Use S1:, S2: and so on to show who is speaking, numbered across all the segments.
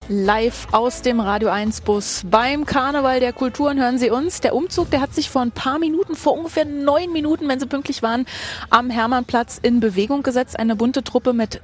S1: Live aus dem Radio 1 Bus beim Karneval der Kulturen hören Sie uns. Der Umzug, der hat sich vor ein paar Minuten, vor ungefähr 9 Minuten, wenn Sie pünktlich waren, am Hermannplatz in Bewegung gesetzt. Eine bunte Truppe mit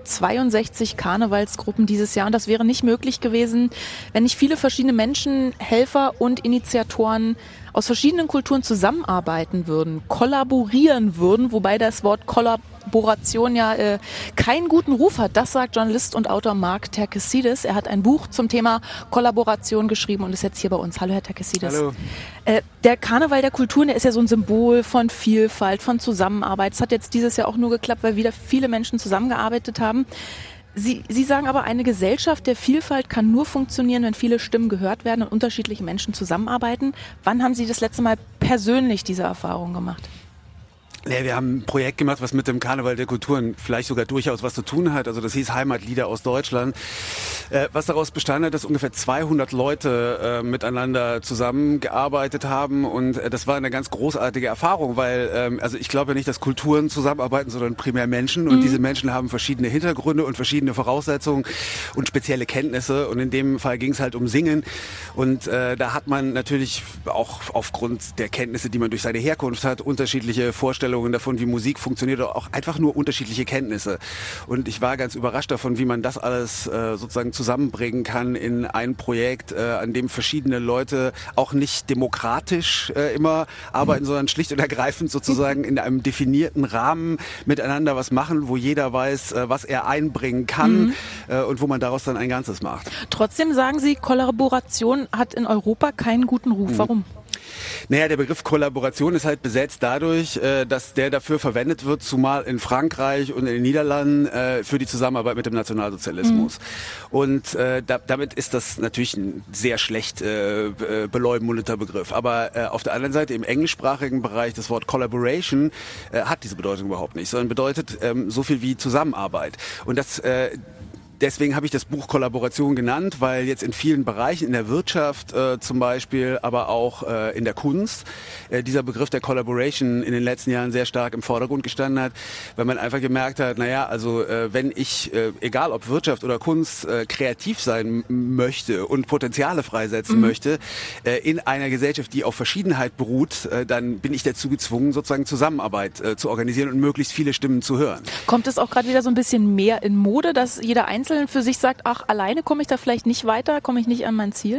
S1: 62 Karnevalsgruppen dieses Jahr. Und das wäre nicht möglich gewesen, wenn nicht viele verschiedene Menschen, Helfer und Initiatoren aus verschiedenen Kulturen zusammenarbeiten würden, kollaborieren würden, wobei das Wort Kollaboration ja keinen guten Ruf hat. Das sagt Journalist und Autor Mark Terkessidis. Er hat ein Buch zum Thema Kollaboration geschrieben und ist jetzt hier bei uns. Hallo, Herr Terkessidis.
S2: Hallo.
S1: Der Karneval der Kulturen, der ist ja so ein Symbol von Vielfalt, von Zusammenarbeit. Es hat jetzt dieses Jahr auch nur geklappt, weil wieder viele Menschen zusammengearbeitet haben. Sie sagen aber, eine Gesellschaft der Vielfalt kann nur funktionieren, wenn viele Stimmen gehört werden und unterschiedliche Menschen zusammenarbeiten. Wann haben Sie das letzte Mal persönlich diese Erfahrung gemacht?
S2: Ja, wir haben ein Projekt gemacht, was mit dem Karneval der Kulturen vielleicht sogar durchaus was zu tun hat. Also das hieß Heimatlieder aus Deutschland. Was daraus bestand hat, dass ungefähr 200 Leute miteinander zusammengearbeitet haben. Und das war eine ganz großartige Erfahrung, weil also ich glaube ja nicht, dass Kulturen zusammenarbeiten, sondern primär Menschen. Und diese Menschen haben verschiedene Hintergründe und verschiedene Voraussetzungen und spezielle Kenntnisse. Und in dem Fall ging es halt um Singen. Und da hat man natürlich auch aufgrund der Kenntnisse, die man durch seine Herkunft hat, unterschiedliche Vorstellungen davon, wie Musik funktioniert, oder auch einfach nur unterschiedliche Kenntnisse. Und ich war ganz überrascht davon, wie man das alles sozusagen zusammenbringen kann in ein Projekt, an dem verschiedene Leute auch nicht demokratisch immer arbeiten, sondern schlicht und ergreifend sozusagen in einem definierten Rahmen miteinander was machen, wo jeder weiß, was er einbringen kann und wo man daraus dann ein Ganzes macht.
S1: Trotzdem sagen Sie, Kollaboration hat in Europa keinen guten Ruf. Warum?
S2: Naja, der Begriff Kollaboration ist halt besetzt dadurch, dass der dafür verwendet wird, zumal in Frankreich und in den Niederlanden für die Zusammenarbeit mit dem Nationalsozialismus. Und damit ist das natürlich ein sehr schlecht beleumundeter Begriff. Aber auf der anderen Seite im englischsprachigen Bereich das Wort Collaboration hat diese Bedeutung überhaupt nicht, sondern bedeutet so viel wie Zusammenarbeit. Und das deswegen habe ich das Buch Kollaboration genannt, weil jetzt in vielen Bereichen, in der Wirtschaft zum Beispiel, aber auch in der Kunst, dieser Begriff der Collaboration in den letzten Jahren sehr stark im Vordergrund gestanden hat, weil man einfach gemerkt hat, naja, also wenn ich, egal ob Wirtschaft oder Kunst, kreativ sein möchte und Potenziale freisetzen möchte, in einer Gesellschaft, die auf Verschiedenheit beruht, dann bin ich dazu gezwungen, sozusagen Zusammenarbeit zu organisieren und möglichst viele Stimmen zu hören.
S1: Kommt es auch gerade wieder so ein bisschen mehr in Mode, dass jeder Einzelne für sich sagt, ach, alleine komme ich da vielleicht nicht weiter, komme ich nicht an mein Ziel?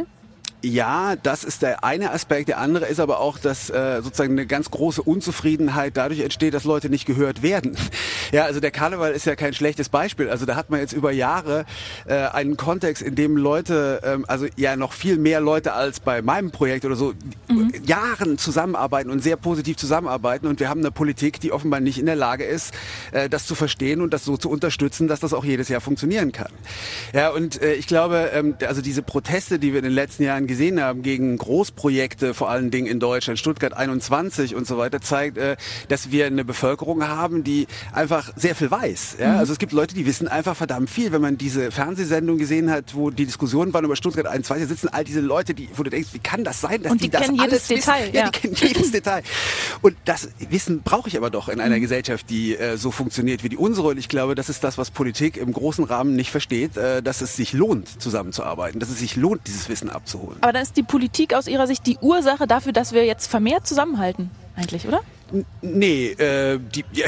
S2: Ja, das ist der eine Aspekt. Der andere ist aber auch, dass sozusagen eine ganz große Unzufriedenheit dadurch entsteht, dass Leute nicht gehört werden. Ja, also der Karneval ist ja kein schlechtes Beispiel. Also da hat man jetzt über Jahre einen Kontext, in dem Leute, also ja noch viel mehr Leute als bei meinem Projekt oder so, Jahren zusammenarbeiten und sehr positiv zusammenarbeiten. Und wir haben eine Politik, die offenbar nicht in der Lage ist, das zu verstehen und das so zu unterstützen, dass das auch jedes Jahr funktionieren kann. Ja, und ich glaube, also diese Proteste, die wir in den letzten Jahren gesehen haben gegen Großprojekte, vor allen Dingen in Deutschland, Stuttgart 21 und so weiter, zeigt, dass wir eine Bevölkerung haben, die einfach sehr viel weiß. Ja? Also es gibt Leute, die wissen einfach verdammt viel. Wenn man diese Fernsehsendung gesehen hat, wo die Diskussionen waren über Stuttgart 21, sitzen all diese Leute, wo du denkst, wie kann das sein, dass die das alles wissen? Ja, die kennen jedes Detail. Und das Wissen brauche ich aber doch in einer Gesellschaft, die so funktioniert wie die unsere. Und ich glaube, das ist das, was Politik im großen Rahmen nicht versteht, dass es sich lohnt, zusammenzuarbeiten, dass es sich lohnt, dieses Wissen abzuholen.
S1: Aber dann ist die Politik aus Ihrer Sicht die Ursache dafür, dass wir jetzt vermehrt zusammenhalten, eigentlich, oder?
S2: Nee,
S1: ja,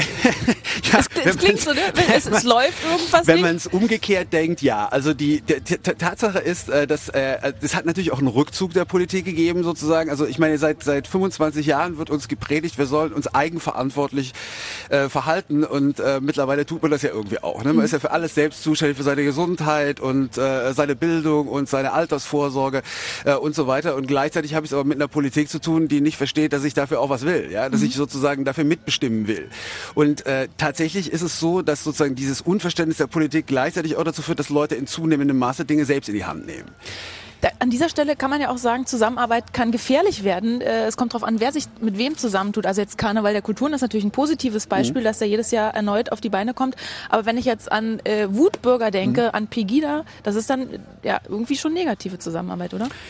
S1: es klingt so, ne? Es läuft irgendwas
S2: Wenn man es umgekehrt denkt, ja. Also die Tatsache ist, dass es hat natürlich auch einen Rückzug der Politik gegeben, sozusagen. Also ich meine, seit 25 Jahren wird uns gepredigt, wir sollen uns eigenverantwortlich verhalten und mittlerweile tut man das ja irgendwie auch. Ne? Man ist ja für alles selbst zuständig, für seine Gesundheit und seine Bildung und seine Altersvorsorge und so weiter. Und gleichzeitig habe ich es aber mit einer Politik zu tun, die nicht versteht, dass ich dafür auch was will, ja, dass ich sozusagen dafür mitbestimmen will. Und tatsächlich ist es so, dass sozusagen dieses Unverständnis der Politik gleichzeitig auch dazu führt, dass Leute in zunehmendem Maße Dinge selbst in die Hand nehmen.
S1: An dieser Stelle kann man ja auch sagen, Zusammenarbeit kann gefährlich werden. Es kommt darauf an, wer sich mit wem zusammentut. Also jetzt Karneval der Kulturen ist natürlich ein positives Beispiel, dass er jedes Jahr erneut auf die Beine kommt. Aber wenn ich jetzt an Wutbürger denke, an Pegida, das ist dann ja irgendwie schon negative Zusammenarbeit, oder?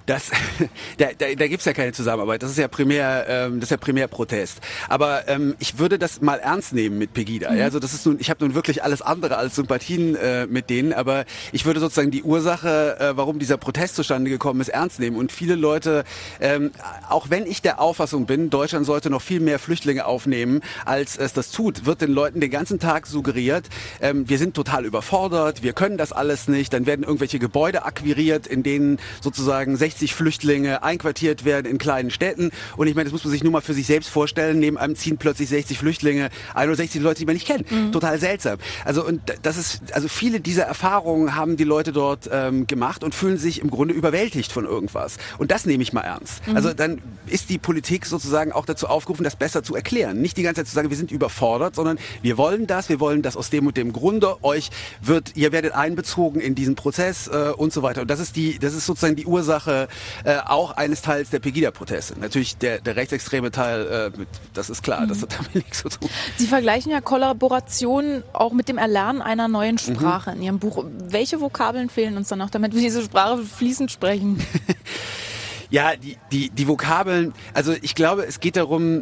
S2: Da gibt's ja keine Zusammenarbeit. Das ist ja primär Protest. Aber ich würde das mal ernst nehmen mit Pegida. Ja? Also ich habe nun wirklich alles andere als Sympathien mit denen, aber ich würde sozusagen die Ursache, warum dieser Protest zustande gekommen ist, ernst nehmen. Und viele Leute, auch wenn ich der Auffassung bin, Deutschland sollte noch viel mehr Flüchtlinge aufnehmen, als es das tut, wird den Leuten den ganzen Tag suggeriert, wir sind total überfordert, wir können das alles nicht. Dann werden irgendwelche Gebäude akquiriert, in denen sozusagen 60 Flüchtlinge einquartiert werden in kleinen Städten. Und ich meine, das muss man sich nur mal für sich selbst vorstellen. Neben einem ziehen plötzlich 60 Flüchtlinge, 61 Leute, die man nicht kennt. Total seltsam. Also viele dieser Erfahrungen haben die Leute dort gemacht und fühlen sich im Grunde überwältigt von irgendwas. Und das nehme ich mal ernst. Also dann ist die Politik sozusagen auch dazu aufgerufen, das besser zu erklären. Nicht die ganze Zeit zu sagen, wir sind überfordert, sondern wir wollen das aus dem und dem Grunde. Ihr werdet einbezogen in diesen Prozess und so weiter. Und das ist sozusagen die Ursache auch eines Teils der Pegida-Proteste. Natürlich der rechtsextreme Teil, das ist klar, das hat damit nichts zu tun.
S1: Sie vergleichen ja Kollaboration auch mit dem Erlernen einer neuen Sprache in Ihrem Buch. Welche Vokabeln fehlen uns dann noch, damit wir diese Sprache fließend sprechen?
S2: Ja, die Vokabeln, also ich glaube, es geht darum,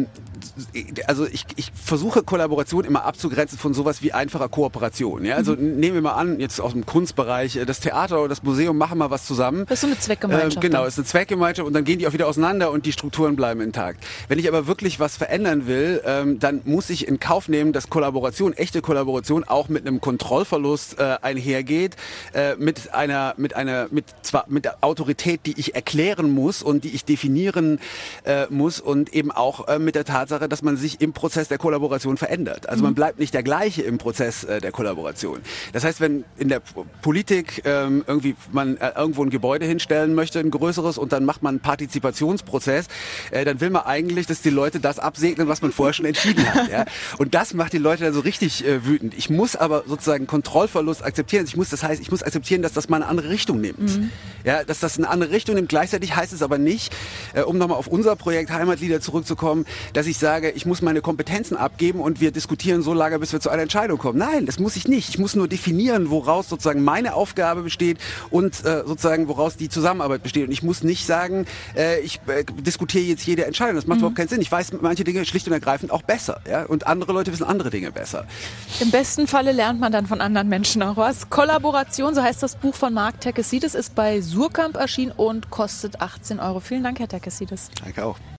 S2: ich versuche Kollaboration immer abzugrenzen von sowas wie einfacher Kooperation. Ja? Also nehmen wir mal an, jetzt aus dem Kunstbereich, das Theater oder das Museum machen mal was zusammen.
S1: Das ist so eine Zweckgemeinschaft.
S2: Genau, es ist eine Zweckgemeinschaft und dann gehen die auch wieder auseinander und die Strukturen bleiben intakt. Wenn ich aber wirklich was verändern will, dann muss ich in Kauf nehmen, dass echte Kollaboration auch mit einem Kontrollverlust einhergeht, mit der Autorität, die ich erklären muss und die ich definieren muss und eben auch mit der Tatsache, dass man sich im Prozess der Kollaboration verändert. Also man bleibt nicht der gleiche im Prozess der Kollaboration. Das heißt, wenn in der Politik man irgendwo ein Gebäude hinstellen möchte, ein größeres, und dann macht man einen Partizipationsprozess, dann will man eigentlich, dass die Leute das absegnen, was man vorher schon entschieden hat. Ja? Und das macht die Leute dann so richtig wütend. Ich muss aber sozusagen Kontrollverlust akzeptieren. Ich muss akzeptieren, dass das mal eine andere Richtung nimmt. Ja, dass das eine andere Richtung nimmt. Gleichzeitig heißt es aber nicht, um nochmal auf unser Projekt Heimatlieder zurückzukommen, dass ich sage, ich muss meine Kompetenzen abgeben und wir diskutieren so lange, bis wir zu einer Entscheidung kommen. Nein, das muss ich nicht. Ich muss nur definieren, woraus sozusagen meine Aufgabe besteht und sozusagen woraus die Zusammenarbeit besteht. Und ich muss nicht sagen, ich diskutiere jetzt jede Entscheidung. Das macht überhaupt keinen Sinn. Ich weiß manche Dinge schlicht und ergreifend auch besser. Ja? Und andere Leute wissen andere Dinge besser.
S1: Im besten Falle lernt man dann von anderen Menschen auch was. Kollaboration, so heißt das Buch von Mark Terkessidis, ist bei Suhrkamp erschienen und kostet 18 Euro. Vielen Dank, Herr Terkessidis.
S2: Danke auch.